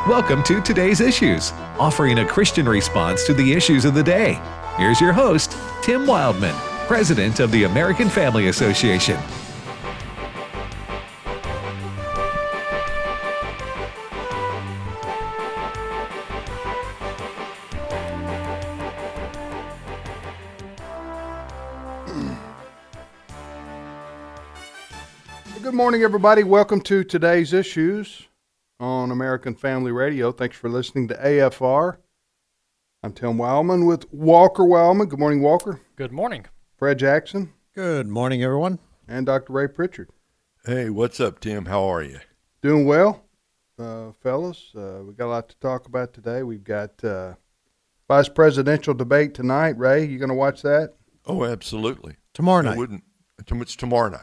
Welcome to Today's Issues, offering a Christian response to the issues of the day. Here's your host, Tim Wildman, President of the American Family Association. Good morning, everybody. Welcome to Today's Issues on American Family Radio. Thanks for listening to AFR. I'm Tim Wildman with Walker Wildman. Good morning, Walker. Good morning. Fred Jackson. Good morning, everyone. And Dr. Ray Pritchard. Hey, what's up, Tim? How are you? Doing well, fellas. We got a lot to talk about today. We've got vice presidential debate tonight. Ray, you going to watch that? Oh, absolutely. Tomorrow night. I wouldn't. It's tomorrow night.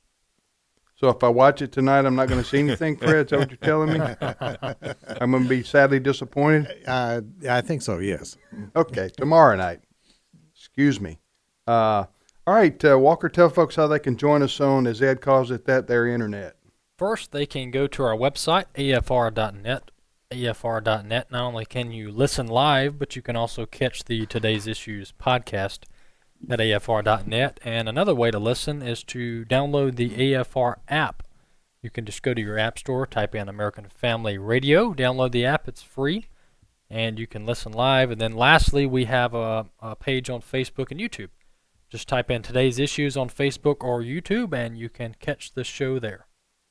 So if I watch it tonight, I'm not going to see anything, Fred? Is that what you're telling me? I'm going to be sadly disappointed? I think so, yes. Okay, tomorrow night. Excuse me. All right, Walker, tell folks how they can join us on, as Ed calls it, their internet. First, they can go to our website, afr.net. afr.net. Not only can you listen live, but you can also catch the Today's Issues podcast at afr.net. And another way to listen is to download the AFR app. You can just go to your app store, type in American Family Radio, download the app. It's free, and you can listen live. And then lastly, we have a page on Facebook and YouTube. Just type in Today's Issues on Facebook or YouTube, and you can catch the show there.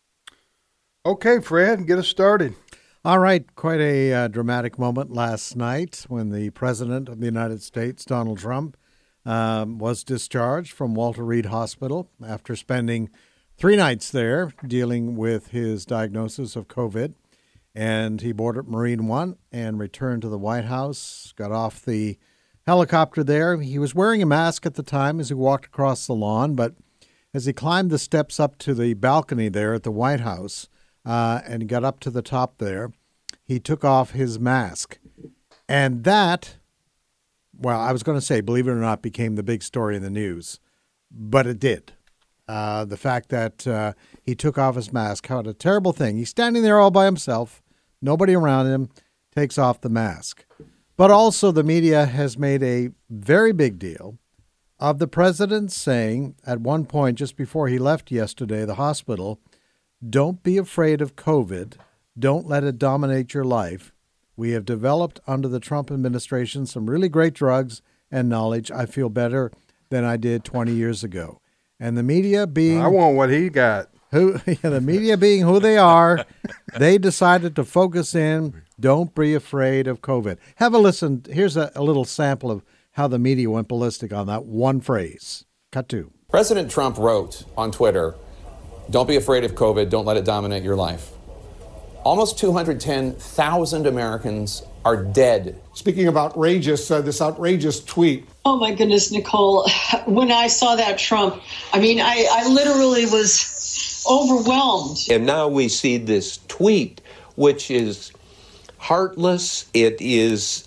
Okay, Fred, get us started. All right, quite a dramatic moment last night when the President of the United States, Donald Trump, was discharged from Walter Reed Hospital after spending 3 nights there dealing with his diagnosis of COVID. And he boarded Marine One and returned to the White House, got off the helicopter there. He was wearing a mask at the time as he walked across the lawn, but as he climbed the steps up to the balcony there at the White House and got up to the top there, he took off his mask. And that, well, I was going to say, believe it or not, became the big story in the news, but it did. The fact that he took off his mask, how a terrible thing. He's standing there all by himself, nobody around him, takes off the mask. But also the media has made a very big deal of the president saying at one point just before he left yesterday, the hospital, don't be afraid of COVID. Don't let it dominate your life. We have developed under the Trump administration some really great drugs and knowledge. I feel better than I did 20 years ago. And the media being... I want what he got. The media being who they are, they decided to focus in, don't be afraid of COVID. Have a listen. Here's a little sample of how the media went ballistic on that one phrase. Cut to. President Trump wrote on Twitter, don't be afraid of COVID, don't let it dominate your life. Almost 210,000 Americans are dead. Speaking of outrageous, this outrageous tweet. Oh, my goodness, Nicole. When I saw that Trump, I literally was overwhelmed. And now we see this tweet, which is heartless. It is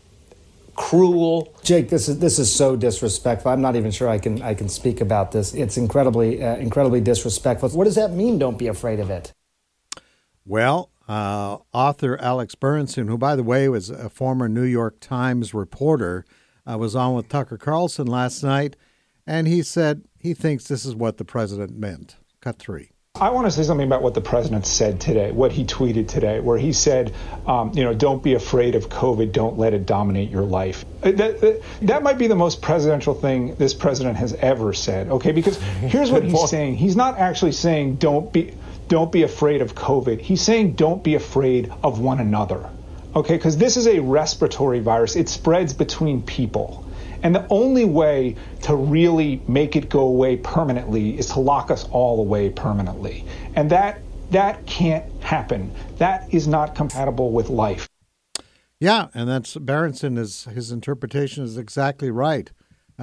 cruel. Jake, this is so disrespectful. I'm not even sure I can speak about this. It's incredibly disrespectful. What does that mean, don't be afraid of it? Well, author Alex Berenson, who, by the way, was a former New York Times reporter, was on with Tucker Carlson last night, and he said he thinks this is what the president meant. Cut 3. I want to say something about what the president said today, what he tweeted today, where he said, don't be afraid of COVID, don't let it dominate your life. That might be the most presidential thing this president has ever said, okay? Because here's what he's saying. He's not actually saying don't be afraid of COVID. He's saying don't be afraid of one another, okay? Because this is a respiratory virus. It spreads between people. And the only way to really make it go away permanently is to lock us all away permanently. And that can't happen. That is not compatible with life. Yeah, and that's Berenson, his interpretation is exactly right.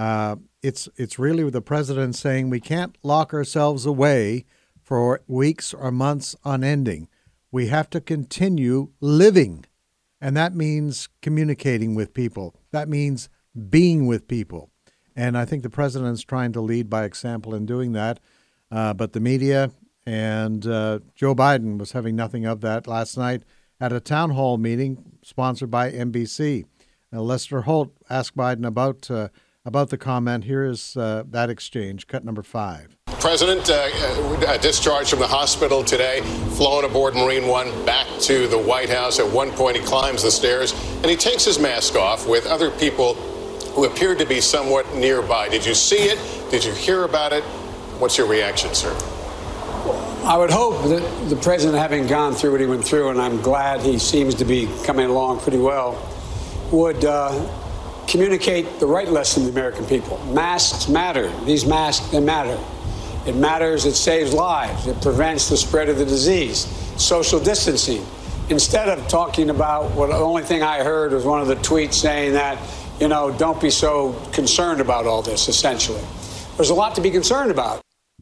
It's really the president saying we can't lock ourselves away for weeks or months unending. We have to continue living, and that means communicating with people. That means being with people. And I think the president's trying to lead by example in doing that. But the media and Joe Biden was having nothing of that last night at a town hall meeting sponsored by NBC. Now, Lester Holt asked Biden about the comment. Here is that exchange, cut number 5. President discharged from the hospital today, flown aboard Marine One back to the White House. At one point, he climbs the stairs and he takes his mask off with other people who appeared to be somewhat nearby. Did you see it? Did you hear about it? What's your reaction, sir? I would hope that the president, having gone through what he went through, and I'm glad he seems to be coming along pretty well, would communicate the right lesson to the American people. Masks matter. These masks, they matter. It matters. It saves lives. It prevents the spread of the disease. Social distancing. Instead of talking about what the only thing I heard was one of the tweets saying that, don't be so concerned about all this, essentially. There's a lot to be concerned about.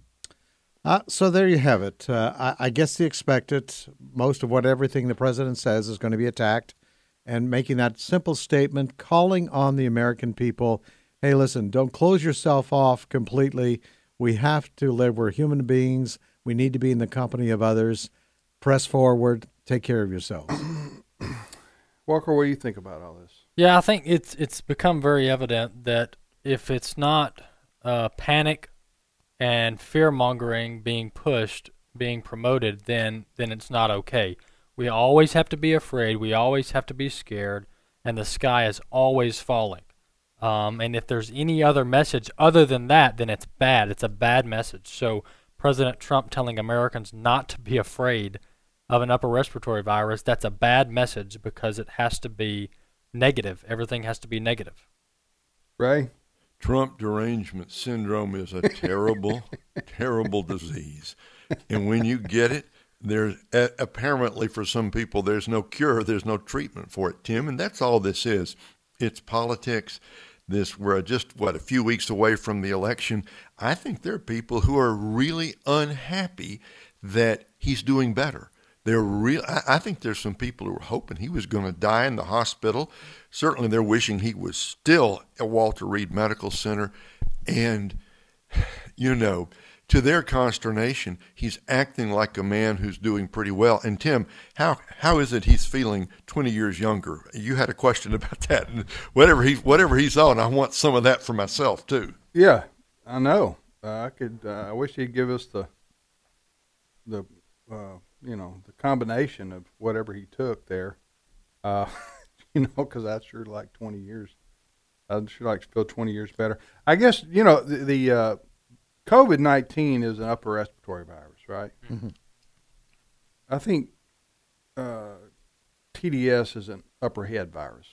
So there you have it. I guess the expected, most of everything the president says is going to be attacked, and making that simple statement, calling on the American people, hey, listen, don't close yourself off completely. We have to live. We're human beings. We need to be in the company of others. Press forward. Take care of yourselves. Walker, what do you think about all this? Yeah, I think it's become very evident that if it's not panic and fear-mongering being pushed, being promoted, then it's not okay. We always have to be afraid. We always have to be scared, and the sky is always falling. And if there's any other message other than that, then it's bad. It's a bad message. So President Trump telling Americans not to be afraid of an upper respiratory virus, that's a bad message because it has to be negative. Everything has to be negative. Ray? Trump derangement syndrome is a terrible, terrible disease. And when you get it, there's apparently for some people, there's no cure, there's no treatment for it, Tim. And that's all this is. It's politics. We're just, a few weeks away from the election. I think there are people who are really unhappy that he's doing better. I think there's some people who are hoping he was going to die in the hospital. Certainly they're wishing he was still at Walter Reed Medical Center. And, to their consternation, he's acting like a man who's doing pretty well. And Tim, how is it he's feeling 20 years younger? You had a question about that. And whatever he's on, I want some of that for myself too. Yeah, I know. I wish he'd give us the combination of whatever he took there. Because I'd sure like 20 years. I'd sure like to feel 20 years better. I guess the COVID-19 is an upper respiratory virus, right? Mm-hmm. I think TDS is an upper head virus.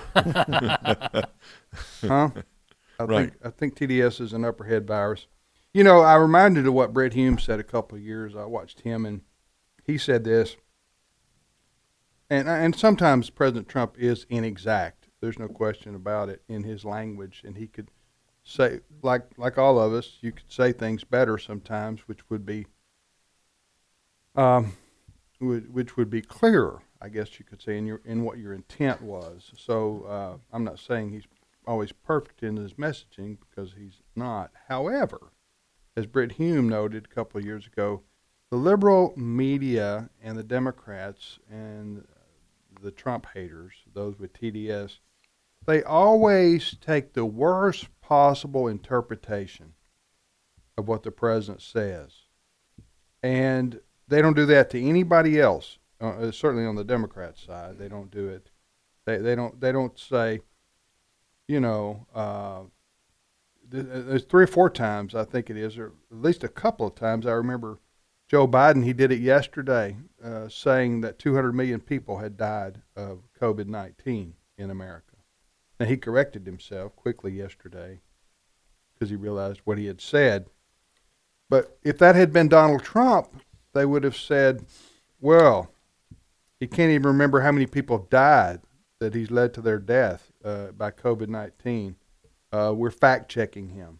Huh? I think TDS is an upper head virus. I reminded of what Bret Hume said a couple of years. I watched him, and he said this. And sometimes President Trump is inexact. There's no question about it in his language, and he could say, like all of us, you could say things better sometimes, which would be clearer, I guess you could say, in what your intent was. So I'm not saying he's always perfect in his messaging, because he's not. However, as Bret Hume noted a couple of years ago, the liberal media and the Democrats and the Trump haters, those with TDS, they always take the worst possible interpretation of what the president says. And they don't do that to anybody else. Certainly on the Democrat side, they don't do it. They don't say, there's 3 or 4 times, I think it is, or at least a couple of times. I remember Joe Biden, he did it yesterday, saying that 200 million people had died of COVID-19 in America. Now, he corrected himself quickly yesterday because he realized what he had said. But if that had been Donald Trump, they would have said, well, he can't even remember how many people died that he's led to their death by COVID-19. We're fact-checking him.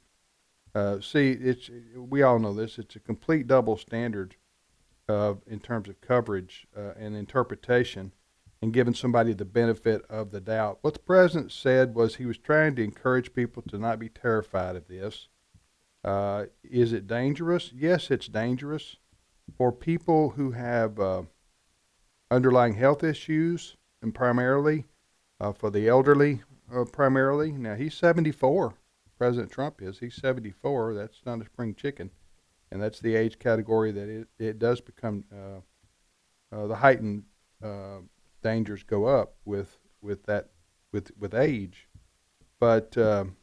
We all know this. It's a complete double standard in terms of coverage and interpretation, and giving somebody the benefit of the doubt. What the president said was he was trying to encourage people to not be terrified of this. Is it dangerous? Yes, it's dangerous for people who have underlying health issues, and primarily for the elderly, primarily. Now, he's 74. President Trump is. He's 74. That's not a spring chicken. And that's the age category that it does become, the heightened dangers go up with age. But,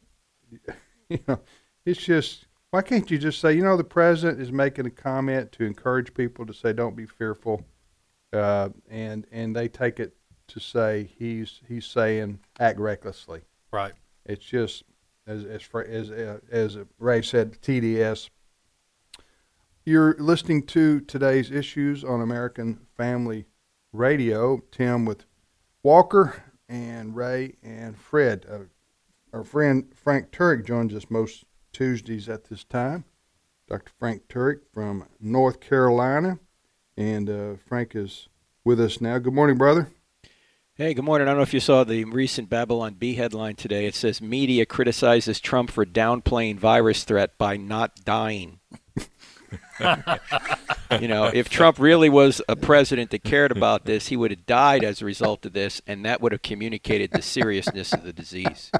it's just, why can't you just say, the president is making a comment to encourage people to say, don't be fearful. And they take it to say he's saying act recklessly. Right. It's just, as Ray said, TDS. You're listening to today's issues on American Family Radio. Tim with Walker and Ray and Fred. Our friend Frank Turek joins us most Tuesdays at this time. Dr. Frank Turek from North Carolina. And Frank is with us now. Good morning, brother. Hey, good morning. I don't know if you saw the recent Babylon Bee headline today. It says, media criticizes Trump for downplaying virus threat by not dying. If Trump really was a president that cared about this, he would have died as a result of this, and that would have communicated the seriousness of the disease.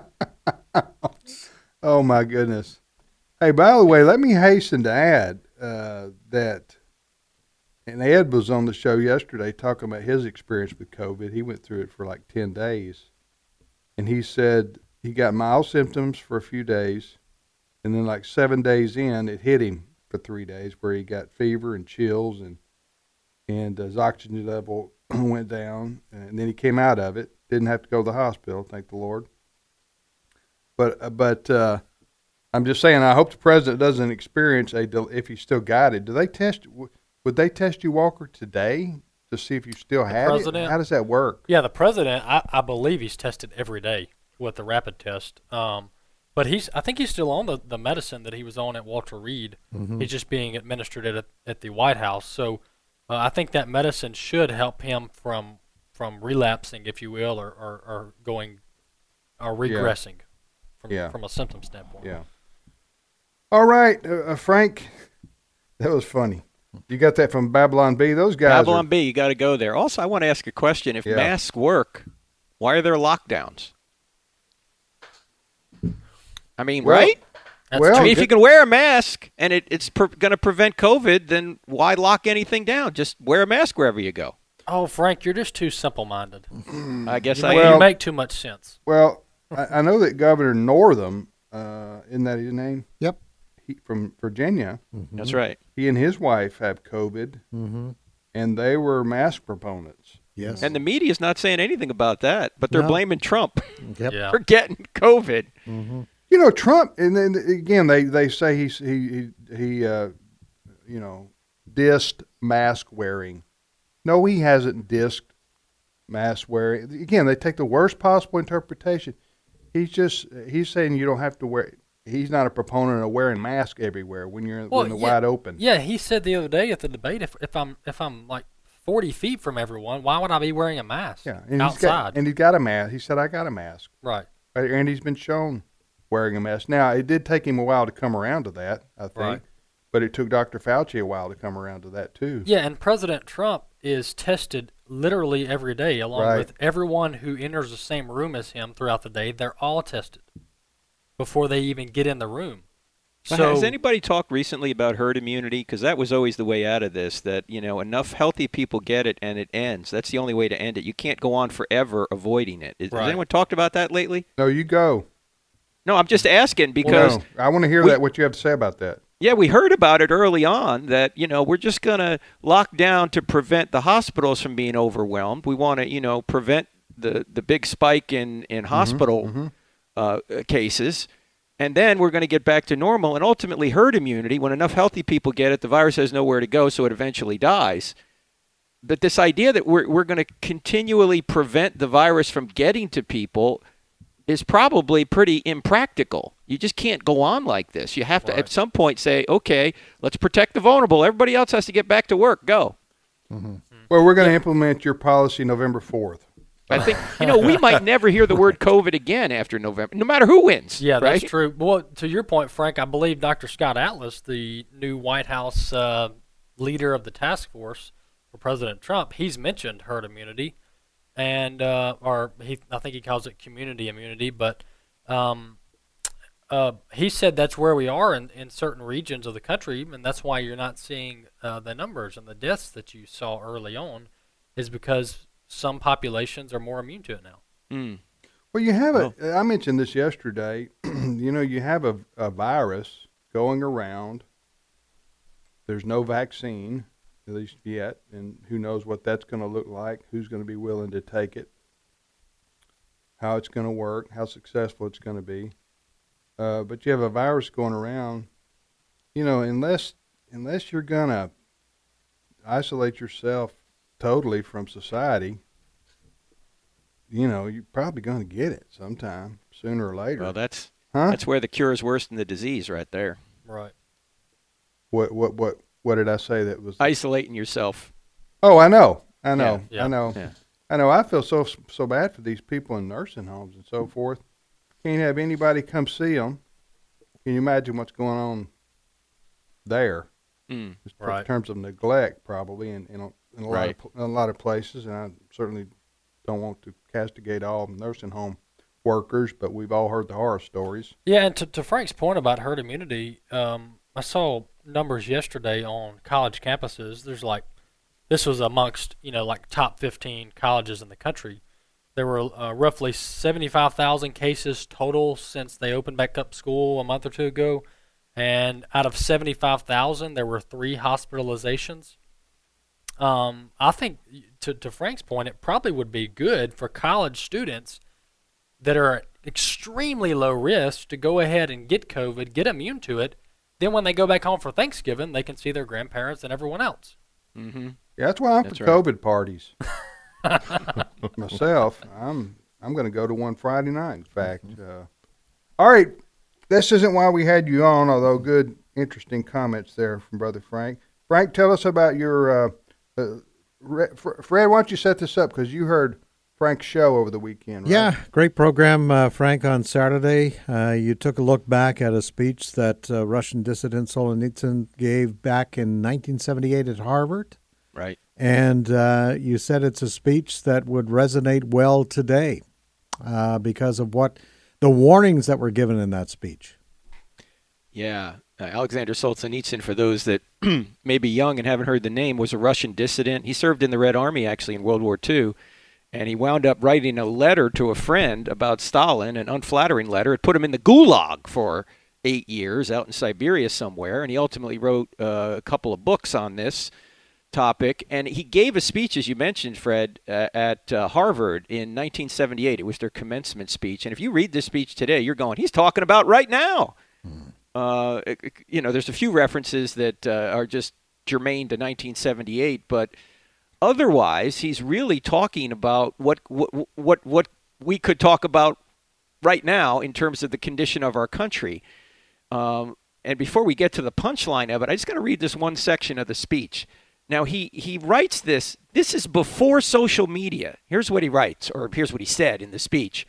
Oh, my goodness. Hey, by the way, let me hasten to add that, and Ed was on the show yesterday talking about his experience with COVID. He went through it for like 10 days. And he said he got mild symptoms for a few days, and then like 7 days in, it hit him for 3 days where he got fever and chills, and his oxygen level went down. And then he came out of it. Didn't have to go to the hospital, thank the Lord. But I'm just saying, I hope the president doesn't experience if he's still got it. Would they test you, Walker, today to see if you still have it? How does that work? Yeah, the president, I believe he's tested every day with the rapid test. But I think he's still on the medicine that he was on at Walter Reed. Mm-hmm. He's just being administered at the White House. So I think that medicine should help him from relapsing, if you will, or regressing from a symptom standpoint. Yeah. All right, Frank, that was funny. You got that from Babylon Bee? Those guys. Babylon Bee, you got to go there. Also, I want to ask a question. If masks work, why are there lockdowns? I mean, right? If you can wear a mask and it's going to prevent COVID, then why lock anything down? Just wear a mask wherever you go. Oh, Frank, you're just too simple-minded. I guess you make too much sense. Well, I know that Governor Northam, isn't that his name? Yep. From Virginia. Mm-hmm. That's right. He and his wife have COVID, and they were mask proponents. Yes. And the media's not saying anything about that, but they're blaming Trump for getting COVID. Mm-hmm. Trump, and then again, they say he dissed mask wearing. No, he hasn't dissed mask wearing. Again, they take the worst possible interpretation. He's saying you don't have to wear. He's not a proponent of wearing masks everywhere when you're in the wide open. Yeah, he said the other day at the debate, if I'm like 40 feet from everyone, why would I be wearing a mask? Yeah, and outside. He's got a mask. He said, I got a mask. Right. And he's been shown wearing a mask. Now, it did take him a while to come around to that, I think. Right. But it took Dr. Fauci a while to come around to that, too. Yeah, and President Trump is tested literally every day, along with everyone who enters the same room as him throughout the day. They're all tested before they even get in the room. So, has anybody talked recently about herd immunity? Because that was always the way out of this, that, enough healthy people get it and it ends. That's the only way to end it. You can't go on forever avoiding it. Has anyone talked about that lately? No, you go. No, I'm just asking because... Well, no. I want to hear what you have to say about that. Yeah, we heard about it early on that, we're just going to lock down to prevent the hospitals from being overwhelmed. We want to, prevent the big spike in hospital cases. And then we're going to get back to normal and ultimately herd immunity. When enough healthy people get it, the virus has nowhere to go, so it eventually dies. But this idea that we're going to continually prevent the virus from getting to people is probably pretty impractical. You just can't go on like this. You have to at some point say, okay, let's protect the vulnerable. Everybody else has to get back to work. Go. Mm-hmm. Well, we're going to implement your policy November 4th. I think, we might never hear the word COVID again after November, no matter who wins. Yeah, right? That's true. Well, to your point, Frank, I believe Dr. Scott Atlas, the new White House leader of the task force for President Trump, he's mentioned herd immunity, and I think he calls it community immunity, but he said that's where we are in certain regions of the country, and that's why you're not seeing the numbers and the deaths that you saw early on, is because some populations are more immune to it now. Mm. Well, you have I mentioned this yesterday. You have a virus going around. There's no vaccine, at least yet, and who knows what that's going to look like, who's going to be willing to take it, how it's going to work, how successful it's going to be. But you have a virus going around, unless you're going to isolate yourself totally from society, you're probably going to get it sometime, sooner or later. Well, that's where the cure is worse than the disease right there. Right. What did I say that was? Isolating yourself. Oh, I know. Yeah. I know. Yeah. I know. I feel so bad for these people in nursing homes and so forth. Can't have anybody come see them. Can you imagine what's going on there? Mm. In terms of neglect, probably, in a lot of places, and I certainly don't want to castigate all nursing home workers, but we've all heard the horror stories. Yeah, and to Frank's point about herd immunity, I saw numbers yesterday on college campuses. This was amongst top 15 colleges in the country. There were roughly 75,000 cases total since they opened back up school a month or two ago. And out of 75,000, there were 3 hospitalizations. I think, to Frank's point, it probably would be good for college students that are at extremely low risk to go ahead and get COVID, get immune to it. Then when they go back home for Thanksgiving, they can see their grandparents and everyone else. Mm-hmm. Yeah, that's why I'm for COVID parties. Myself, I'm going to go to one Friday night, in fact. All right, this isn't why we had you on, although good, interesting comments there from Brother Frank. Frank, tell us about your Fred, why don't you set this up, because you heard Frank's show over the weekend, right? Yeah, great program, Frank, on Saturday. You took a look back at a speech that Russian dissident Solzhenitsyn gave back in 1978 at Harvard. Right. And you said it's a speech that would resonate well today because of what the warnings that were given in that speech. Yeah. Alexander Solzhenitsyn, for those that may be young and haven't heard the name, was a Russian dissident. He served in the Red Army, actually, in World War II. And he wound up writing a letter to a friend about Stalin, an unflattering letter. It put him in the Gulag for 8 years out in Siberia somewhere. And he ultimately wrote a couple of books on this topic. And he gave a speech, as you mentioned, Fred, at Harvard in 1978. It was their commencement speech. And if you read this speech today, you're going, he's talking about right now. There's a few references that are just germane to 1978, but otherwise, he's really talking about what we could talk about right now in terms of the condition of our country. And before we get to the punchline of it, I just got to read this one section of the speech. Now, he writes this. This is before social media. Here's what he writes, or here's what he said in the speech.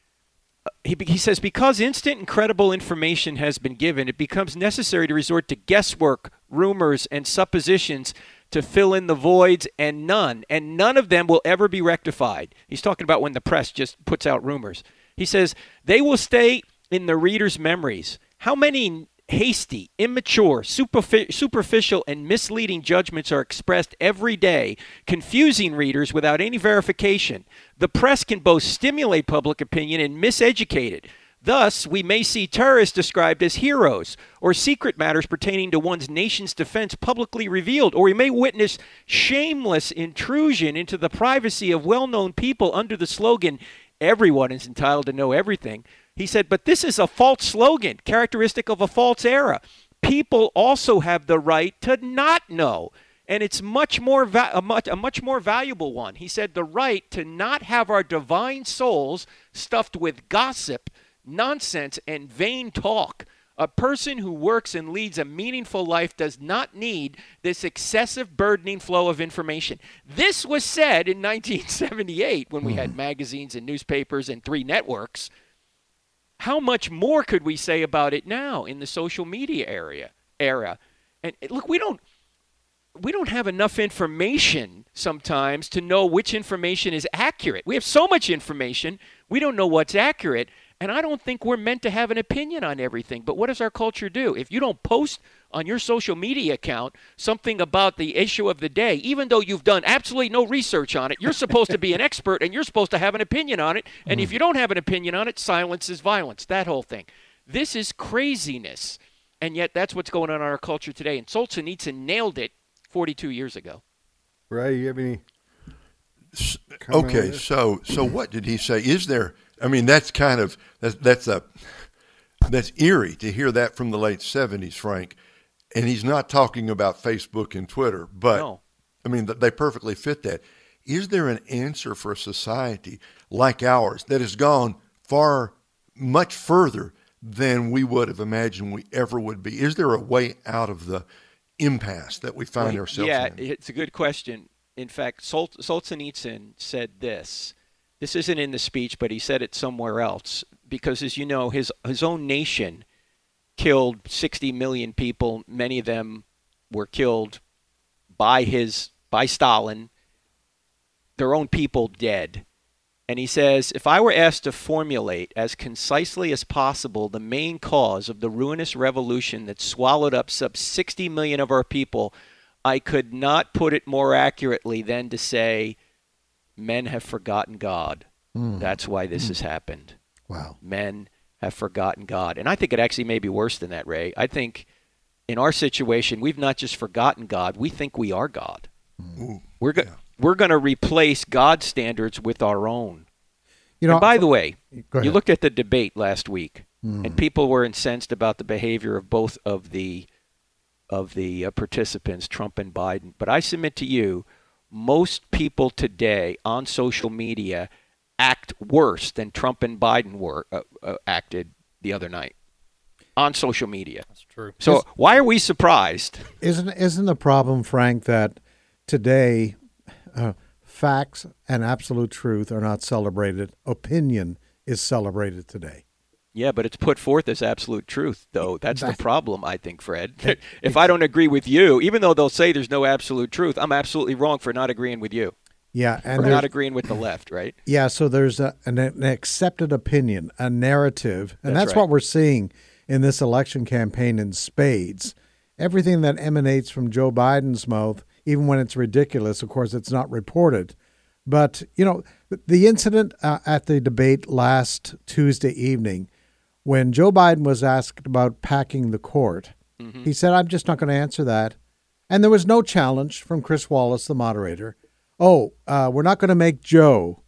He says, because instant and credible information has been given, it becomes necessary to resort to guesswork, rumors, and suppositions to fill in the voids, and none of them will ever be rectified. He's talking about when the press just puts out rumors. He says, they will stay in the reader's memories. How many hasty, immature, superficial, and misleading judgments are expressed every day, confusing readers without any verification. The press can both stimulate public opinion and miseducate it. Thus, we may see terrorists described as heroes, or secret matters pertaining to one's nation's defense publicly revealed, or we may witness shameless intrusion into the privacy of well-known people under the slogan, everyone is entitled to know everything. He said, but this is a false slogan, characteristic of a false era. People also have the right to not know, and it's a much more valuable one. He said, the right to not have our divine souls stuffed with gossip, nonsense, and vain talk. A person who works and leads a meaningful life does not need this excessive burdening flow of information. This was said in 1978 when we had magazines and newspapers and 3 networks. How much more could we say about it now in the social media era? And look, we don't have enough information sometimes to know which information is accurate. We have so much information, we don't know what's accurate. And I don't think we're meant to have an opinion on everything. But what does our culture do? If you don't post on your social media account something about the issue of the day, even though you've done absolutely no research on it, you're supposed to be an expert and you're supposed to have an opinion on it. And if you don't have an opinion on it, silence is violence, that whole thing. This is craziness. And yet that's what's going on in our culture today. And Solzhenitsyn nailed it 42 years ago. Ray, you have any? Okay, so what did he say? Is there? I mean, that's kind of that's eerie to hear that from the late 70s, Frank. And he's not talking about Facebook and Twitter, but No. I mean, they perfectly fit that. Is there an answer for a society like ours that has gone much further than we would have imagined we ever would be? Is there a way out of the impasse that we find ourselves in? Yeah, it's a good question. In fact, Solzhenitsyn said this. This isn't in the speech, but he said it somewhere else. Because, as you know, his own nation killed 60 million people. Many of them were killed by Stalin, their own people dead. And he says, if I were asked to formulate as concisely as possible the main cause of the ruinous revolution that swallowed up some 60 million of our people, I could not put it more accurately than to say, men have forgotten God. That's why this has happened. Wow. Men have forgotten God. And I think it actually may be worse than that, Ray. I think in our situation, we've not just forgotten God, we think we are God. We're going to replace God's standards with our own. You know, and by the way, you looked at the debate last week, and people were incensed about the behavior of both of the participants, Trump and Biden. But I submit to you, most people today on social media act worse than Trump and Biden acted the other night on social media. That's true. So why are we surprised? Isn't the problem, Frank, that today facts and absolute truth are not celebrated? Opinion is celebrated today. Yeah, but it's put forth as absolute truth, though. That's the problem, I think, Fred. If I don't agree with you, even though they'll say there's no absolute truth, I'm absolutely wrong for not agreeing with you. Yeah, and for not agreeing with the left, right? Yeah, so there's an accepted opinion, a narrative, and that's what we're seeing in this election campaign in spades. Everything that emanates from Joe Biden's mouth, even when it's ridiculous, of course, it's not reported. But, you know, the incident at the debate last Tuesday evening, when Joe Biden was asked about packing the court, he said, I'm just not going to answer that. And there was no challenge from Chris Wallace, the moderator. We're not going to make Joe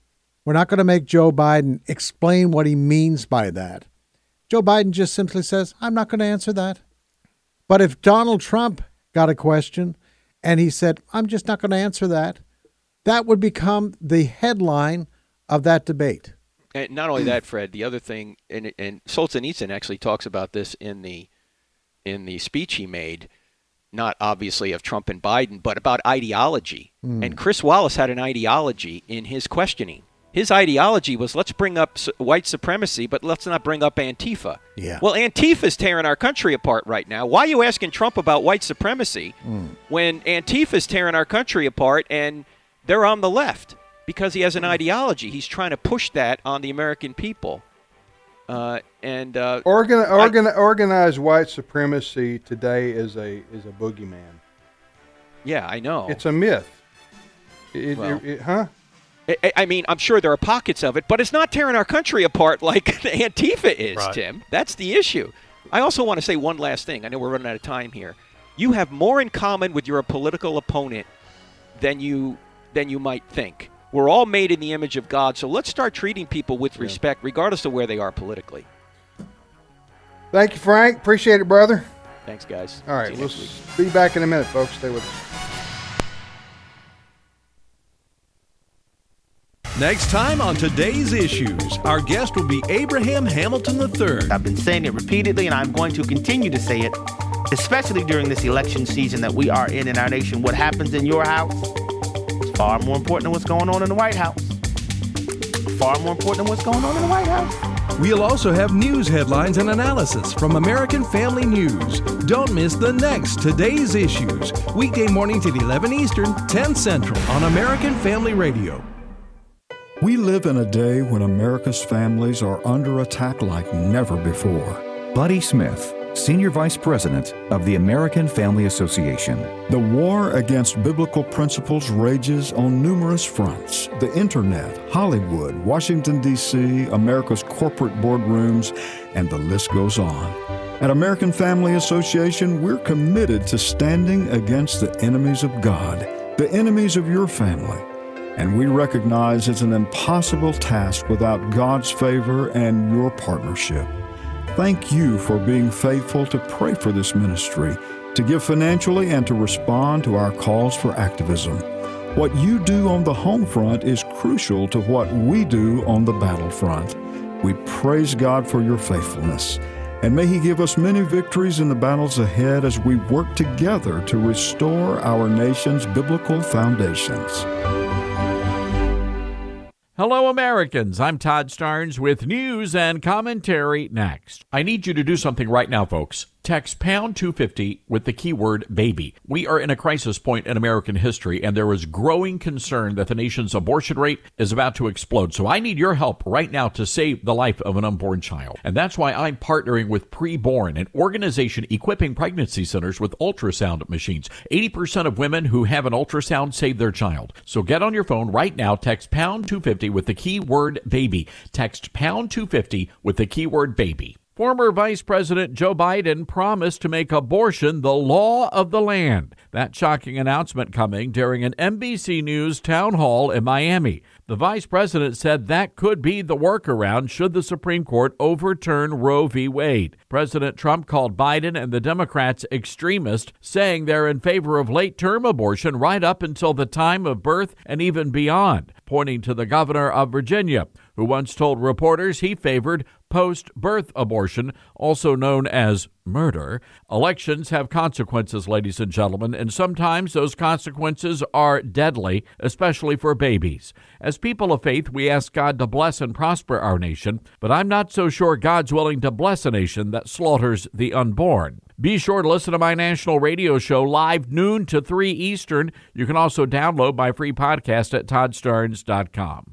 Biden explain what he means by that. Joe Biden just simply says, I'm not going to answer that. But if Donald Trump got a question and he said, I'm just not going to answer that, that would become the headline of that debate. And not only that, Fred, the other thing, and Solzhenitsyn actually talks about this in the speech he made, not obviously of Trump and Biden, but about ideology. And Chris Wallace had an ideology in his questioning. His ideology was, let's bring up white supremacy, but let's not bring up Antifa. Yeah. Well, Antifa's tearing our country apart right now. Why are you asking Trump about white supremacy when Antifa's tearing our country apart and they're on the left? Because he has an ideology. He's trying to push that on the American people. Organized white supremacy today is a boogeyman. Yeah, I know. It's a myth. I mean, I'm sure there are pockets of it, but it's not tearing our country apart like Antifa is, Right. Tim. That's the issue. I also want to say one last thing. I know we're running out of time here. You have more in common with your political opponent than you might think. We're all made in the image of God, so let's start treating people with respect, regardless of where they are politically. Thank you, Frank. Appreciate it, brother. Thanks, guys. All right, See you we'll next week. be back in a minute, folks. Stay with us. Next time on Today's Issues, our guest will be Abraham Hamilton III. I've been saying it repeatedly, and I'm going to continue to say it, especially during this election season that we are in our nation. What happens in your house is far more important than what's going on in the White House. Far more important than what's going on in the White House. We'll also have news headlines and analysis from American Family News. Don't miss the next Today's Issues, weekday mornings at 11 Eastern, 10 Central on American Family Radio. We live in a day when America's families are under attack like never before. Buddy Smith, Senior Vice President of the American Family Association. The war against biblical principles rages on numerous fronts. The internet, Hollywood, Washington, D.C., America's corporate boardrooms, and the list goes on. At American Family Association, we're committed to standing against the enemies of God, the enemies of your family. And we recognize it's an impossible task without God's favor and your partnership. Thank you for being faithful to pray for this ministry, to give financially, and to respond to our calls for activism. What you do on the home front is crucial to what we do on the battlefront. We praise God for your faithfulness, and may He give us many victories in the battles ahead as we work together to restore our nation's biblical foundations. Hello, Americans. I'm Todd Starnes with news and commentary next. I need you to do something right now, folks. Text pound 250 with the keyword baby. We are in a crisis point in American history, and there is growing concern that the nation's abortion rate is about to explode. So I need your help right now to save the life of an unborn child. And that's why I'm partnering with Preborn, an organization equipping pregnancy centers with ultrasound machines. 80% of women who have an ultrasound save their child. So get on your phone right now, text pound 250 with the keyword baby. Text pound 250 with the keyword baby. Former Vice President Joe Biden promised to make abortion the law of the land. That shocking announcement coming during an NBC News town hall in Miami. The vice president said that could be the workaround should the Supreme Court overturn Roe v. Wade. President Trump called Biden and the Democrats extremist, saying they're in favor of late-term abortion right up until the time of birth and even beyond, pointing to the governor of Virginia, who once told reporters he favored post-birth abortion, also known as murder. Elections have consequences, ladies and gentlemen, and sometimes those consequences are deadly, especially for babies. As people of faith, we ask God to bless and prosper our nation, but I'm not so sure God's willing to bless a nation that slaughters the unborn. Be sure to listen to my national radio show live noon to 3 Eastern. You can also download my free podcast at toddstarnes.com.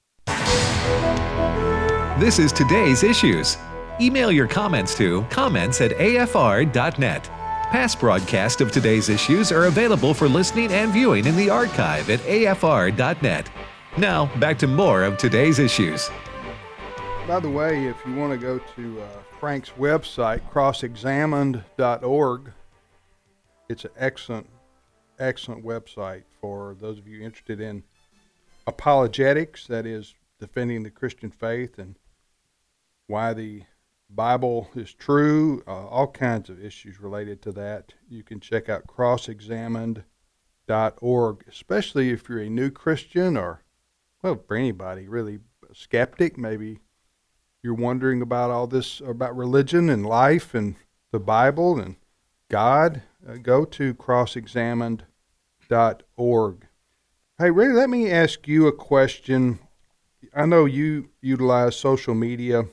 This is Today's Issues. Email your comments to comments@afr.net. Past broadcasts of Today's Issues are available for listening and viewing in the archive at afr.net. Now, back to more of Today's Issues. By the way, if you want to go to Frank's website, crossexamined.org, it's an excellent website for those of you interested in apologetics, that is, defending the Christian faith and why the Bible is true, all kinds of issues related to that. You can check out crossexamined.org, especially if you're a new Christian or, well, for anybody really, a skeptic. Maybe you're wondering about all this, about religion and life and the Bible and God. Go to crossexamined.org. Hey, Ray, let me ask you a question. I know you utilize social media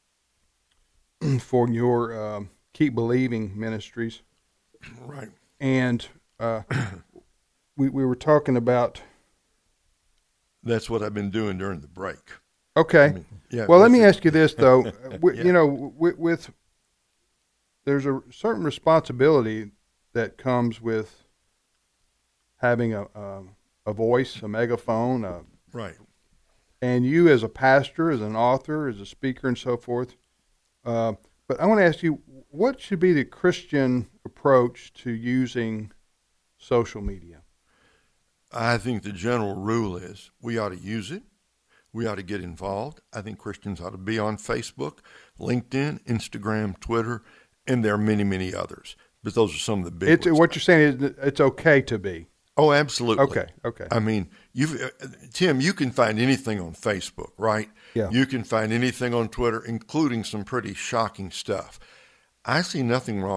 for your Keep Believing ministries. Right. And we were talking about... That's what I've been doing during the break. Okay. I mean, yeah, well, let me ask you this, though. You know, with there's a certain responsibility that comes with having a voice, a megaphone. Right. And you as a pastor, as an author, as a speaker and so forth. But I want to ask you, what should be the Christian approach to using social media? I think the general rule is we ought to use it. We ought to get involved. I think Christians ought to be on Facebook, LinkedIn, Instagram, Twitter, and there are many, many others. But those are some of the big ones. What you're saying is it's okay to be. Oh, absolutely. Okay. I mean, Tim, you can find anything on Facebook, right? Yeah. You can find anything on Twitter, including some pretty shocking stuff. I see nothing wrong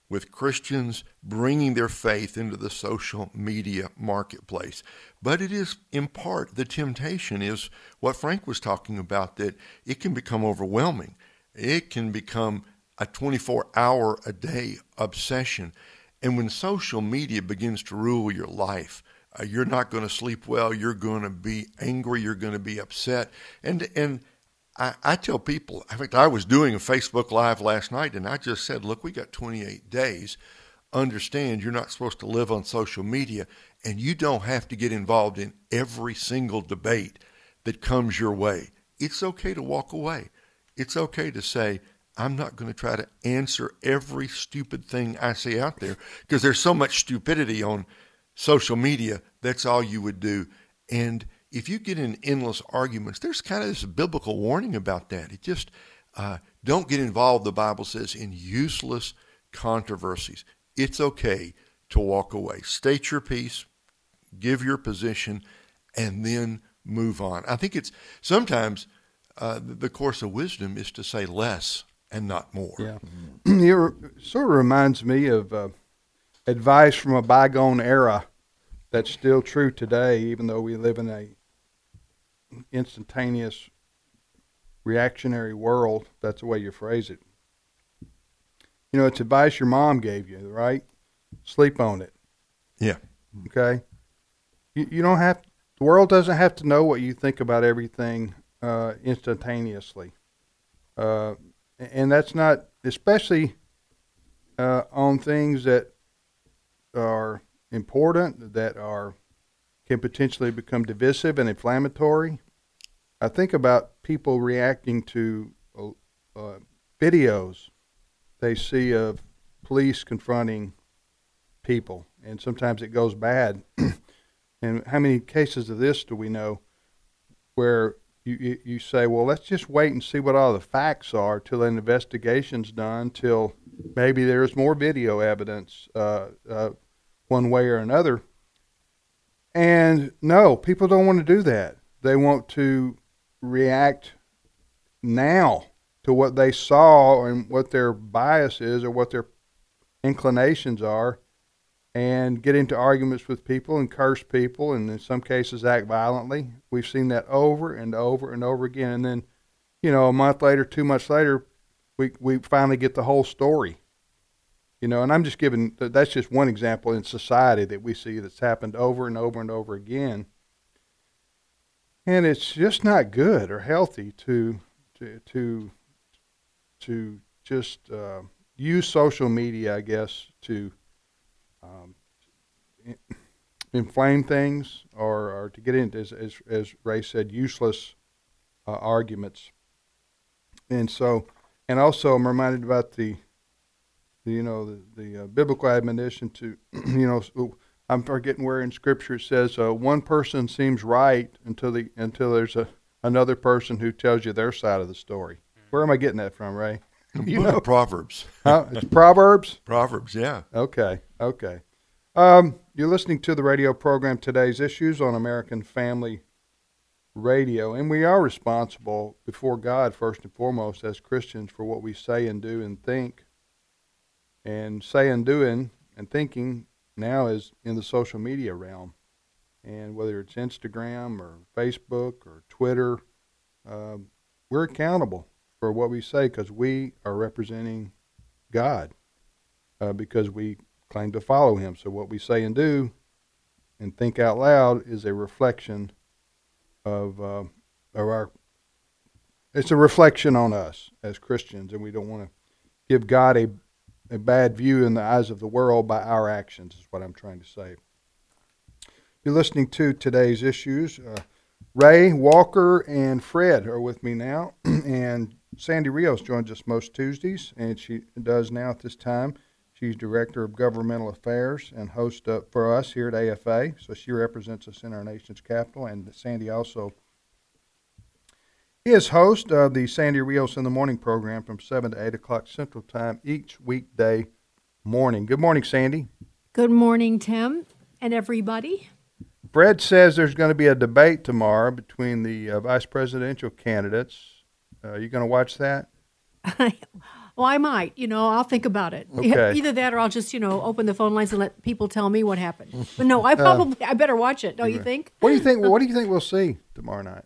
with Christians bringing their faith into the social media marketplace. But it is, in part, the temptation is what Frank was talking about, that it can become overwhelming. It can become a 24-hour-a-day obsession. And when social media begins to rule your life, you're not going to sleep well. You're going to be angry. You're going to be upset. And I tell people, in fact, I was doing a Facebook Live last night, and I just said, look, we got 28 days. Understand you're not supposed to live on social media, and you don't have to get involved in every single debate that comes your way. It's okay to walk away. It's okay to say, I'm not going to try to answer every stupid thing I see out there, because there's so much stupidity on social media. That's all you would do. And if you get in endless arguments, there's kind of this biblical warning about that. It just don't get involved, the Bible says, in useless controversies. It's okay to walk away. State your piece, give your position, and then move on. I think it's sometimes the course of wisdom is to say less and not more. Yeah. It sort of reminds me of advice from a bygone era that's still true today, even though we live in a instantaneous reactionary world. That's the way you phrase it. You know, it's advice your mom gave you, right? Sleep on it. Yeah. Okay? You don't have, the world doesn't have to know what you think about everything instantaneously. And that's not, especially on things that are important, that can potentially become divisive and inflammatory. I think about people reacting to videos they see of police confronting people, and sometimes it goes bad. And how many cases of this do we know where you say, well, let's just wait and see what all the facts are till an investigation's done, till maybe there's more video evidence one way or another. And no, people don't want to do that. They want to react now to what they saw and what their bias is or what their inclinations are, and get into arguments with people and curse people, and in some cases act violently. We've seen that over and over and over again. And then, you know, a month later, 2 months later, we finally get the whole story. You know, and I'm just giving, that's just one example in society that we see that's happened over and over and over again. And it's just not good or healthy to just use social media, I guess, to inflame things or to get into, as Ray said, useless arguments. And so, and also I'm reminded about the biblical admonition to, I'm forgetting where in Scripture it says one person seems right until there's another person who tells you their side of the story. Where am I getting that from, Ray? Proverbs. It's Proverbs? Proverbs, yeah. Okay. You're listening to the radio program Today's Issues on American Family Radio, and we are responsible before God, first and foremost, as Christians, for what we say and do and think. And saying, doing, and thinking now is in the social media realm. And whether it's Instagram or Facebook or Twitter, we're accountable for what we say because we are representing God, because we claim to follow Him. So what we say and do and think out loud is a reflection of our. It's a reflection on us as Christians, and we don't want to give God a bad view in the eyes of the world by our actions, is what I'm trying to say. You're listening to Today's Issues. Ray, Walker, and Fred are with me now, and Sandy Rios joins us most Tuesdays, and she does now at this time. She's Director of Governmental Affairs and host for us here at AFA, so she represents us in our nation's capital, and Sandy also is host of the Sandy Rios in the Morning program from 7 to 8 o'clock Central Time each weekday morning. Good morning, Sandy. Good morning, Tim, and everybody. Fred says there's going to be a debate tomorrow between the vice presidential candidates. Are you going to watch that? Well, I might. I'll think about it. Okay. Either that or I'll just, open the phone lines and let people tell me what happened. But no, I better watch it. Don't you think? What do you think? What do you think we'll see tomorrow night?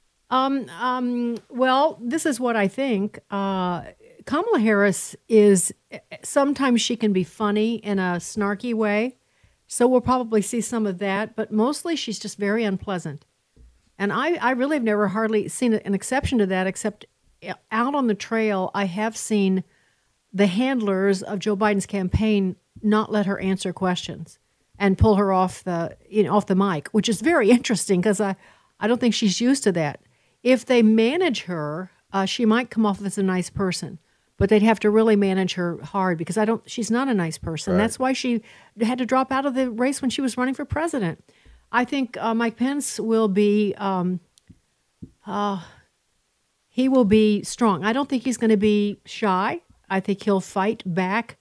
Well, this is what I think. Kamala Harris sometimes she can be funny in a snarky way. So we'll probably see some of that. But mostly she's just very unpleasant. And I really have never hardly seen an exception to that, except out on the trail, I have seen the handlers of Joe Biden's campaign not let her answer questions and pull her off the mic, which is very interesting because I don't think she's used to that. If they manage her, she might come off as a nice person, but they'd have to really manage her hard because she's not a nice person. Right. That's why she had to drop out of the race when she was running for president. I think Mike Pence will be he will be strong. I don't think he's going to be shy. I think he'll fight back.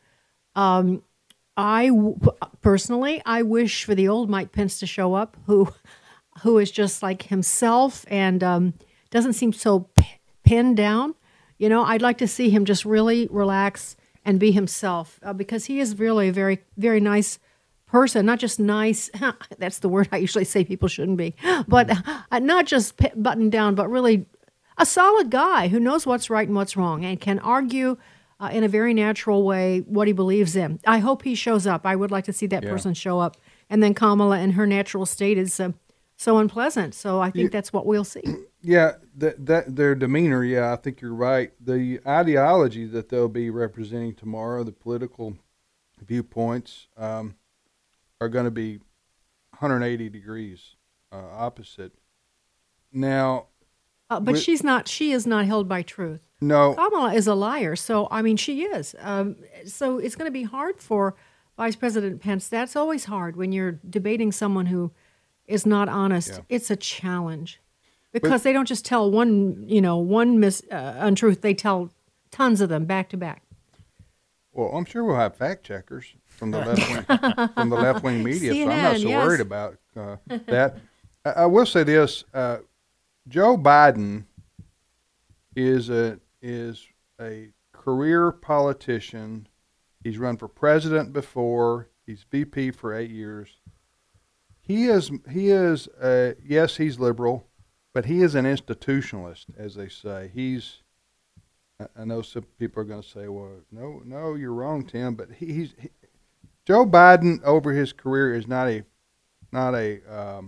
Personally, I wish for the old Mike Pence to show up, who is just like himself and doesn't seem so pinned down. I'd like to see him just really relax and be himself because he is really a very, very nice person. Not just nice. That's the word I usually say people shouldn't be. But not just buttoned down, but really a solid guy who knows what's right and what's wrong and can argue in a very natural way what he believes in. I hope he shows up. I would like to see that person show up. And then Kamala in her natural state is so unpleasant. So I think that's what we'll see. Yeah, that their demeanor, I think you're right. The ideology that they'll be representing tomorrow, the political viewpoints, are going to be 180 degrees opposite. Now, but she is not held by truth. No. Kamala is a liar. So, she is. So it's going to be hard for Vice President Pence. That's always hard when you're debating someone who is not honest. Yeah. It's a challenge because they don't just tell one untruth. They tell tons of them back to back. Well, I'm sure we'll have fact checkers from the left wing media, CNN, so I'm not so worried about that. I will say this: Joe Biden is a career politician. He's run for president before. He's VP for 8 years. He is yes, he's liberal, but he is an institutionalist, as they say. I know some people are going to say, well, no, you're wrong, Tim, but Joe Biden over his career is not a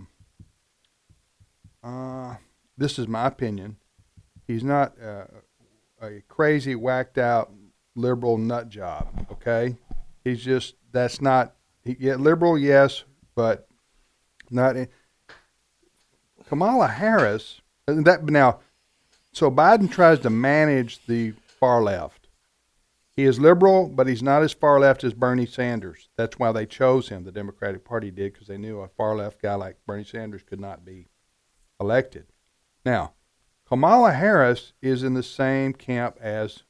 this is my opinion. He's not a crazy, whacked out liberal nut job. Okay, he's just liberal, yes, but not. Kamala Harris. So Biden tries to manage the far left. He is liberal, but he's not as far left as Bernie Sanders. That's why they chose him. The Democratic Party did, because they knew a far left guy like Bernie Sanders could not be elected. Now, Kamala Harris is in the same camp as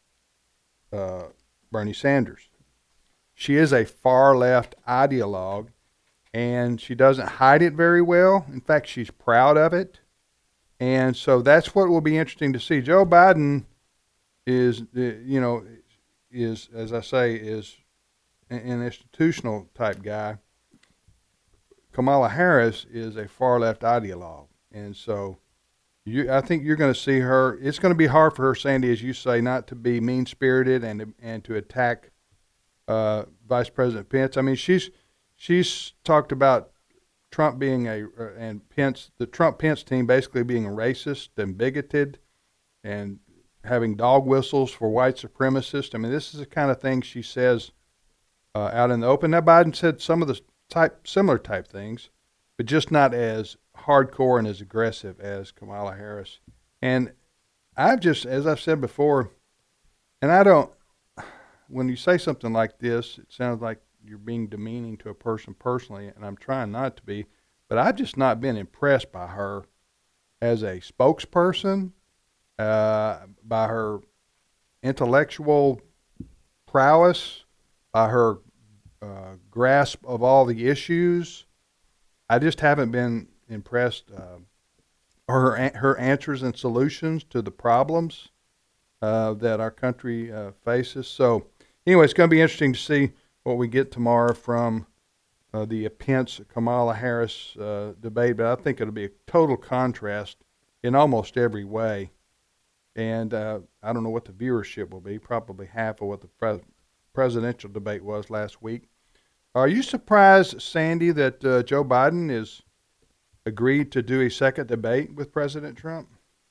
Bernie Sanders. She is a far left ideologue, and she doesn't hide it very well. In fact, she's proud of it. And so that's what will be interesting to see. Joe Biden is as I say, is an institutional type guy. Kamala Harris is a far left ideologue, and so I think you're going to see her. It's going to be hard for her, Sandy, as you say, not to be mean spirited and to attack Vice President Pence. I mean, she's talked about Trump being the Trump-Pence team basically being racist and bigoted and having dog whistles for white supremacists. I mean, this is the kind of thing she says out in the open. Now, Biden said some of the similar type things, but just not as hardcore and as aggressive as Kamala Harris. And as I've said before, and when you say something like this, it sounds like you're being demeaning to a person personally, and I'm trying not to be, but I've just not been impressed by her as a spokesperson, by her intellectual prowess, by her grasp of all the issues. I just haven't been impressed. Her answers and solutions to the problems. that our country faces. So anyway, it's going to be interesting to see what we get tomorrow from the Pence-Kamala Harris debate, but I think it'll be a total contrast in almost every way. And I don't know what the viewership will be, probably half of what the presidential debate was last week. Are you surprised, Sandy, that Joe Biden is agreed to do a second debate with President Trump?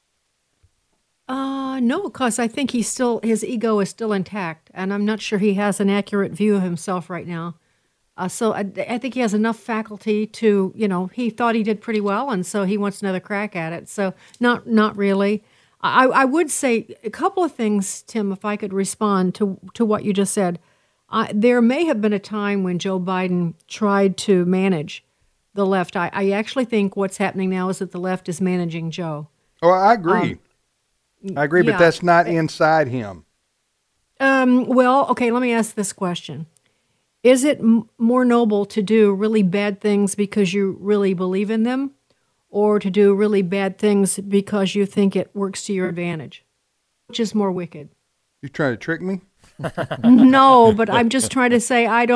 No, because I think his ego is still intact, and I'm not sure he has an accurate view of himself right now. So I think he has enough faculty to, he thought he did pretty well, and so he wants another crack at it. So not really. I would say a couple of things, Tim, if I could respond to what you just said. There may have been a time when Joe Biden tried to manage the left. I actually think what's happening now is that the left is managing Joe. Oh, I agree. I agree, yeah. But that's not inside him. Well, okay, let me ask this question. Is it more noble to do really bad things because you really believe in them, or to do really bad things because you think it works to your advantage? Which is more wicked? You trying to trick me? No, but I'm just trying to say I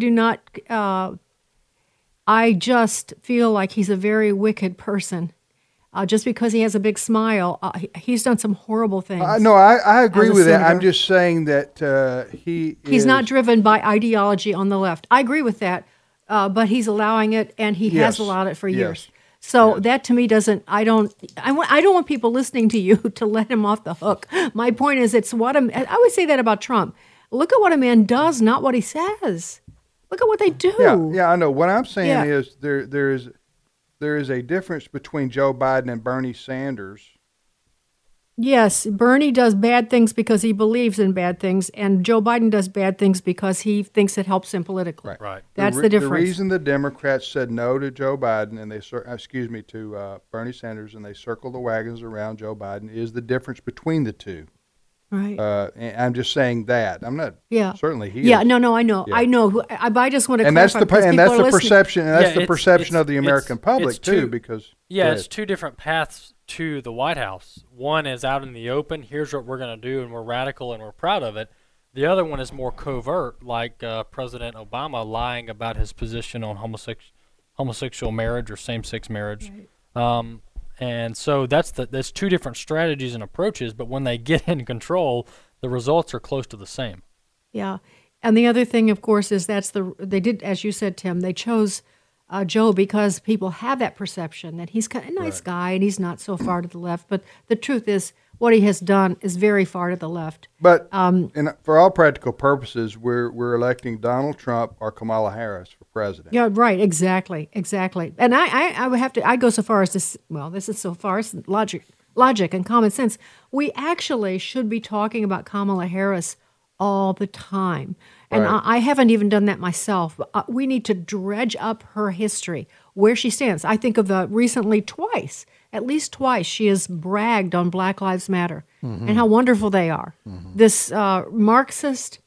just feel like he's a very wicked person. Just because he has a big smile, he's done some horrible things. No, I agree with that. I'm just saying that he's not driven by ideology on the left. I agree with that, but he's allowing it, and he has allowed it for years. So that to me doesn't. I don't want people listening to you to let him off the hook. My point is, it's what I always say that about Trump. Look at what a man does, not what he says. Look at what they do. Yeah, I know. What I'm saying is there is a difference between Joe Biden and Bernie Sanders. Yes, Bernie does bad things because he believes in bad things, and Joe Biden does bad things because he thinks it helps him politically. Right. That's the difference. The reason the Democrats said no to Joe Biden and to Bernie Sanders, and they circled the wagons around Joe Biden is the difference between the two. Right. And I'm just saying that. I'm not. Yeah. Certainly he. Yeah. is. No. I know. Yeah. I know. I just want to. And clarify, that's the perception. And that's the perception it's, of the American public too. Because it's two different paths to the White House. One is out in the open. Here's what we're going to do, and we're radical and we're proud of it. The other one is more covert, like President Obama lying about his position on homosexual marriage or same-sex marriage. Right. And so that's two different strategies and approaches, but when they get in control, the results are close to the same. Yeah. And the other thing, of course, is they did, as you said, Tim, they chose Joe because people have that perception that he's kind of a nice guy and he's not so far to the left. But the truth is, what he has done is very far to the left. But for all practical purposes, we're electing Donald Trump or Kamala Harris for president. Yeah, right. Exactly. And I would have to. I go so far as this. Well, this is so far as logic and common sense. We actually should be talking about Kamala Harris all the time. And I haven't even done that myself. We need to dredge up her history, where she stands. I think of recently at least twice, she has bragged on Black Lives Matter and how wonderful they are. Mm-hmm. This Marxist,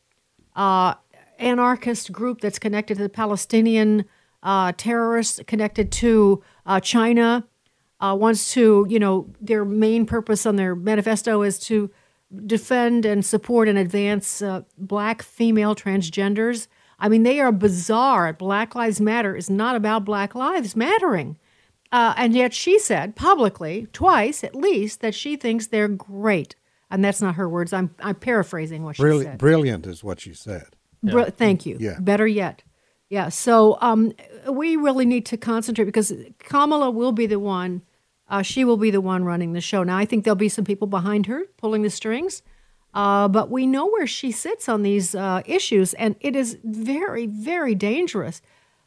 anarchist group that's connected to the Palestinian terrorists, connected to China, wants to, their main purpose on their manifesto is to defend and support and advance black female transgenders. I mean, they are bizarre. Black Lives Matter is not about Black Lives Mattering. And yet she said publicly, twice at least, that she thinks they're great. And that's not her words. I'm paraphrasing what she said. Brilliant is what she said. Thank you. Yeah. Better yet. Yeah. So we really need to concentrate because Kamala will be the one. She will be the one running the show. Now, I think there'll be some people behind her pulling the strings, but we know where she sits on these issues, and it is very, very dangerous.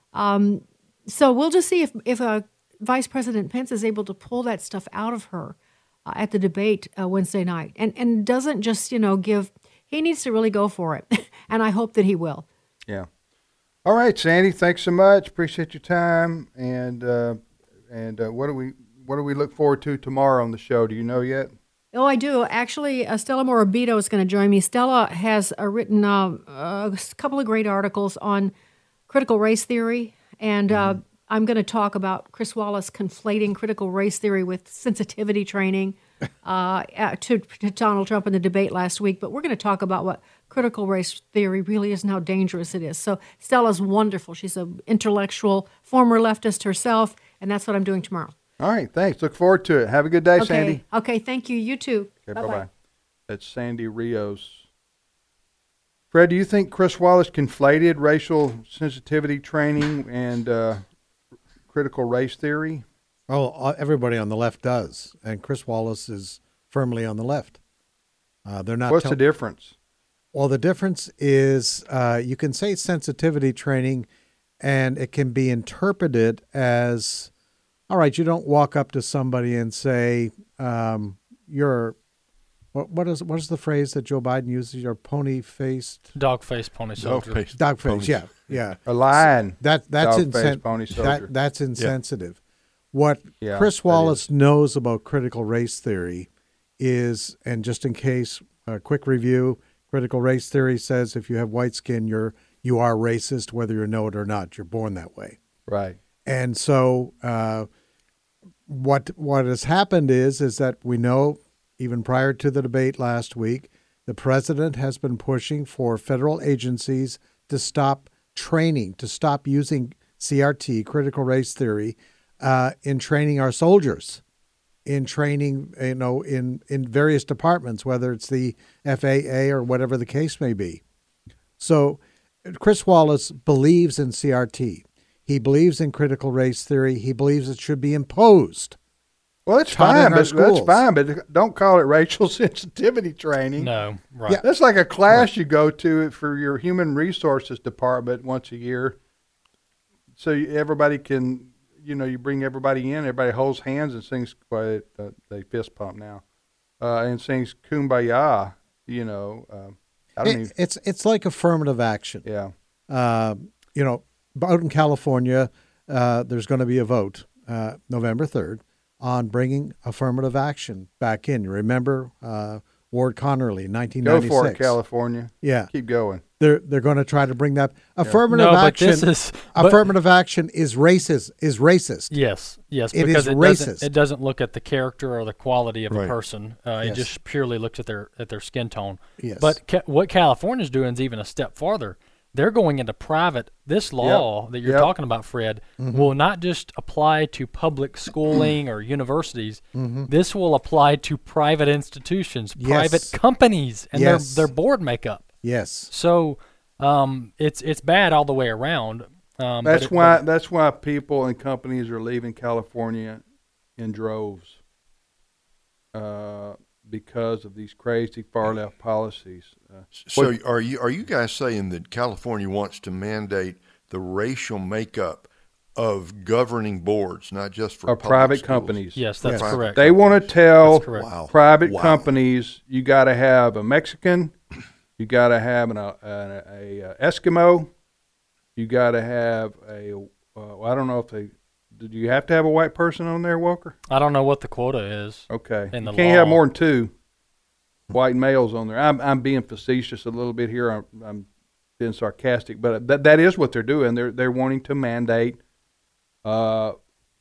So we'll just see if Vice President Pence is able to pull that stuff out of her at the debate Wednesday night, and doesn't just give. He needs to really go for it, and I hope that he will. Yeah. All right, Sandy. Thanks so much. Appreciate your time. And what do we look forward to tomorrow on the show? Do you know yet? Oh, I do. Actually, Stella Morabito is going to join me. Stella has written a couple of great articles on critical race theory, and I'm going to talk about Chris Wallace conflating critical race theory with sensitivity training. to Donald Trump in the debate last week, but we're going to talk about what critical race theory really is and how dangerous it is. So Stella's wonderful. She's an intellectual, former leftist herself, and that's what I'm doing tomorrow. All right, thanks. Look forward to it. Have a good day, Sandy. Okay, thank you. You too. Okay, Bye-bye. bye-bye. That's Sandy Rios. Fred, do you think Chris Wallace conflated racial sensitivity training and critical race theory? Oh, everybody on the left does, and Chris Wallace is firmly on the left. They're not. What's the difference? Well, the difference is you can say sensitivity training, and it can be interpreted as, all right, you don't walk up to somebody and say, you're, what is the phrase that Joe Biden uses? You're pony-faced? Dog-faced pony soldier. Dog-faced, yeah. A lion. That's dog-faced pony soldier. That's insensitive. What Chris Wallace knows about critical race theory is, and just in case, a quick review, critical race theory says if you have white skin, you are racist, whether you know it or not. You're born that way. Right. And so what has happened is that we know, even prior to the debate last week, the president has been pushing for federal agencies to stop training, to stop using CRT, critical race theory, in training our soldiers, in training, in various departments, whether it's the FAA or whatever the case may be. So Chris Wallace believes in CRT. He believes in critical race theory. He believes it should be imposed. Well, that's fine, but don't call it racial sensitivity training. No, right. Yeah, that's like a class you go to for your human resources department once a year. So everybody can, you bring everybody in, everybody holds hands and sings, they fist pump now, and sings Kumbaya, It's like affirmative action. Yeah. Out in California, there's going to be a vote November 3rd on bringing affirmative action back in. You remember Ward Connerly, 1996. Go for it, California. Yeah. Keep going. They're going to try to bring that affirmative action. Affirmative action is racist. Yes, it because is racist. It doesn't look at the character or the quality of a person. It just purely looks at their skin tone. Yes. But what California's doing is even a step farther. They're going into private. This law that you're talking about, Fred, will not just apply to public schooling or universities. This will apply to private institutions, private companies, and their board makeup. Yes. So it's bad all the way around. That's why people and companies are leaving California in droves. Because of these crazy far left policies. So are you guys saying that California wants to mandate the racial makeup of governing boards, not just for private schools? companies? Yes, that's correct. They want to tell private Wow. companies, you got to have a Mexican, you got to have an Eskimo, you got to have I don't know if did you have to have a white person on there, Walker? I don't know what the quota is. Okay. In the you can't law. have more than 2 white males on there. I'm being facetious a little bit here. I'm being sarcastic, but that is what they're doing. They're wanting to mandate the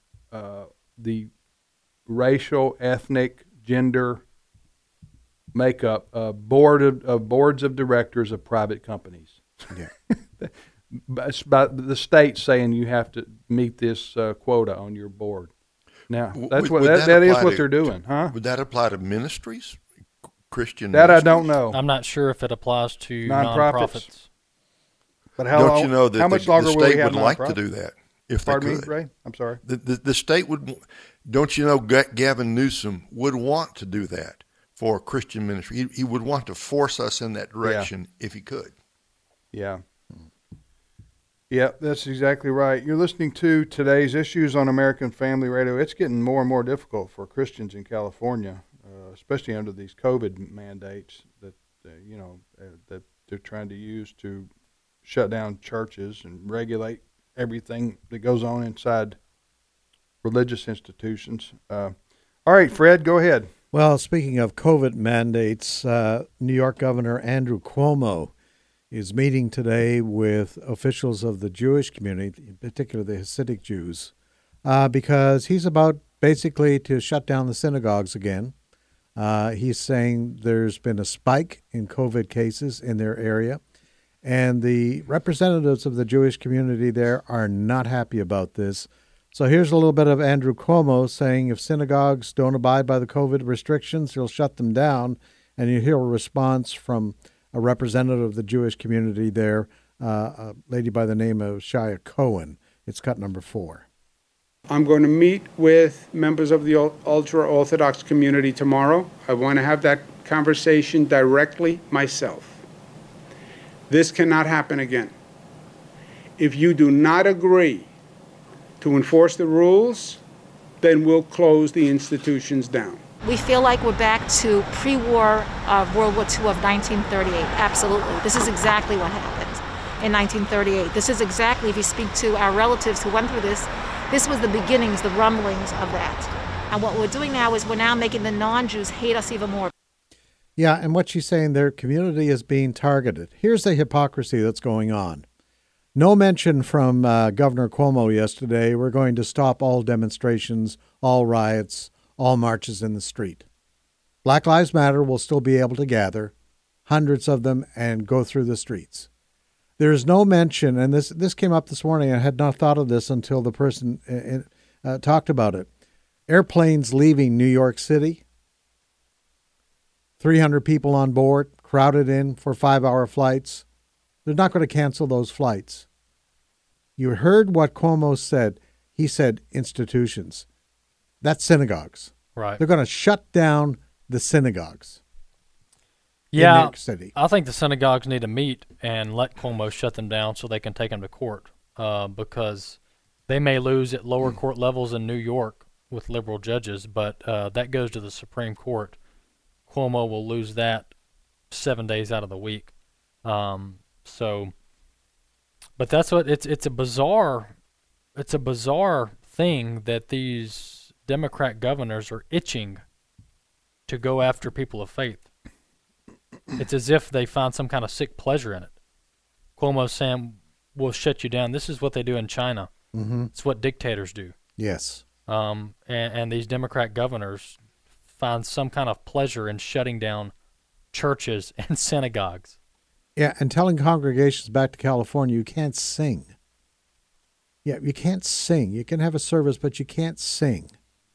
racial, ethnic, gender makeup boards of directors of private companies. Yeah. By the state saying you have to meet this quota on your board. Now that's that is what they're doing, huh? Would that apply to ministries, Christian? That ministries? I don't know. I'm not sure if it applies to nonprofits. nonprofits. But don't you know that how much longer the will we state have would like to nonprofits? do that if Pardon they me, could? Ray? I'm sorry. The state would. Don't you know Gavin Newsom would want to do that for Christian ministry? He would want to force us in that direction if he could. Yeah. Yeah, that's exactly right. You're listening to Today's Issues on American Family Radio. It's getting more and more difficult for Christians in California, especially under these COVID mandates that that they're trying to use to shut down churches and regulate everything that goes on inside religious institutions. All right, Fred, go ahead. Well, speaking of COVID mandates, New York Governor Andrew Cuomo is meeting today with officials of the Jewish community, in particular the Hasidic Jews, because he's about basically to shut down the synagogues again. He's saying there's been a spike in COVID cases in their area, and the representatives of the Jewish community there are not happy about this. So here's a little bit of Andrew Cuomo saying if synagogues don't abide by the COVID restrictions, he'll shut them down, and you hear a response from a representative of the Jewish community there, a lady by the name of Shia Cohen. It's cut number 4. I'm going to meet with members of the ultra-Orthodox community tomorrow. I want to have that conversation directly myself. This cannot happen again. If you do not agree to enforce the rules, then we'll close the institutions down. We feel like we're back to pre-war World War II of 1938. Absolutely. This is exactly what happened in 1938. This is exactly, if you speak to our relatives who went through this was the beginnings, the rumblings of that. And what we're doing now is we're now making the non-Jews hate us even more. Yeah, and what she's saying, their community is being targeted. Here's the hypocrisy that's going on. No mention from Governor Cuomo yesterday, we're going to stop all demonstrations, all riots, all marches in the street. Black Lives Matter will still be able to gather, hundreds of them, and go through the streets. There is no mention, and this came up this morning. I had not thought of this until the person talked about it. Airplanes leaving New York City, 300 people on board, crowded in for 5-hour flights. They're not going to cancel those flights. You heard what Cuomo said. He said institutions. That's synagogues. Right. They're going to shut down the synagogues. Yeah, in New York City. I think the synagogues need to meet and let Cuomo shut them down so they can take them to court because they may lose at lower court levels in New York with liberal judges, but that goes to the Supreme Court. Cuomo will lose that 7 days out of the week. But that's what it's a bizarre thing that these Democrat governors are itching to go after people of faith. It's as if they find some kind of sick pleasure in it. Cuomo's saying, we'll shut you down. This is what they do in China. Mm-hmm. It's what dictators do. Yes. And these Democrat governors find some kind of pleasure in shutting down churches and synagogues. Yeah, and telling congregations back to California, you can't sing. Yeah, you can't sing. You can have a service, but you can't sing.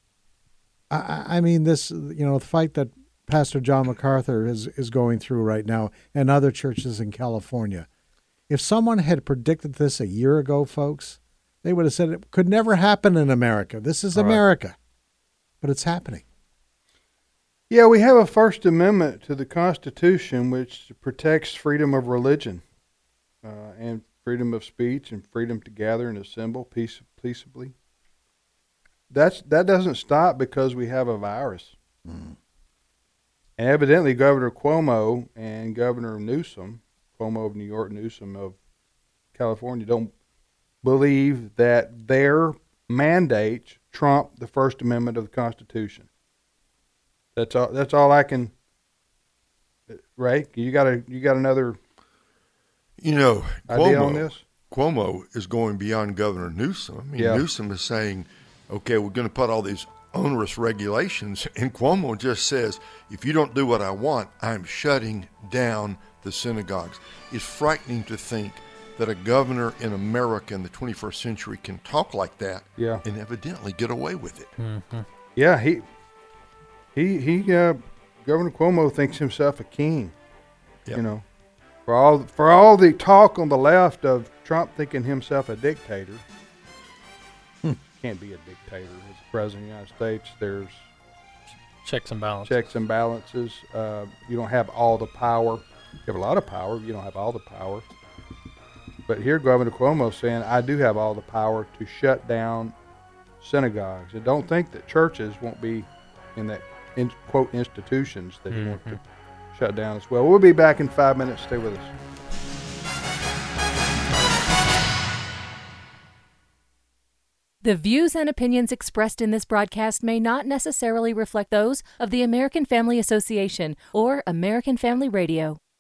I mean, this, the fight that Pastor John MacArthur is going through right now and other churches in California. If someone had predicted this a year ago, folks, they would have said it could never happen in America. This is America. But it's happening. Yeah, we have a First Amendment to the Constitution which protects freedom of religion and freedom of speech and freedom to gather and assemble peaceably. That doesn't stop because we have a virus. Mm. And evidently, Governor Cuomo and Governor Newsom, Cuomo of New York, Newsom of California, don't believe that their mandates trump the First Amendment of the Constitution. That's all I can. Ray, you got another. Idea on this? Cuomo is going beyond Governor Newsom. I mean, Newsom is saying, "Okay, we're going to put all these onerous regulations," and Cuomo just says, "If you don't do what I want, I'm shutting down the synagogues." It's frightening to think that a governor in America in the 21st century can talk like that and evidently get away with it. Mm-hmm. Yeah, he Governor Cuomo thinks himself a king. Yep. For all the talk on the left of Trump thinking himself a dictator. Can't be a dictator as president of the United States. There's checks and balances. You don't have all the power. You have a lot of power, but you don't have all the power. But here Governor Cuomo saying, I do have all the power to shut down synagogues. And don't think that churches won't be in that, quote, institutions that he wants to shut down as well. We'll be back in 5 minutes. Stay with us. The views and opinions expressed in this broadcast may not necessarily reflect those of the American Family Association or American Family Radio.